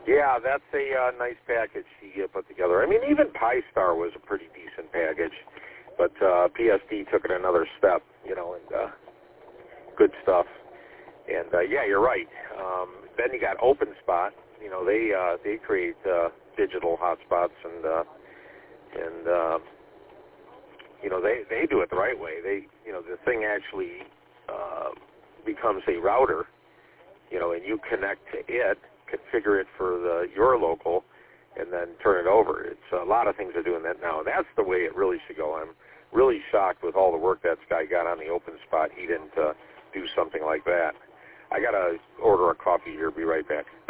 Yeah, that's a nice package he put together. I mean, even Pi-Star was a pretty decent package, but PSD took it another step, and good stuff. And yeah, you're right. Then you got OpenSpot. They create digital hotspots, and they do it the right way. The thing actually becomes a router, and you connect to it, configure it for your local, and then turn it over. It's a lot of things are doing that now, and that's the way it really should go. I'm really shocked with all the work that guy got on the OpenSpot. He didn't do something like that. I got to order a coffee here. Be right back.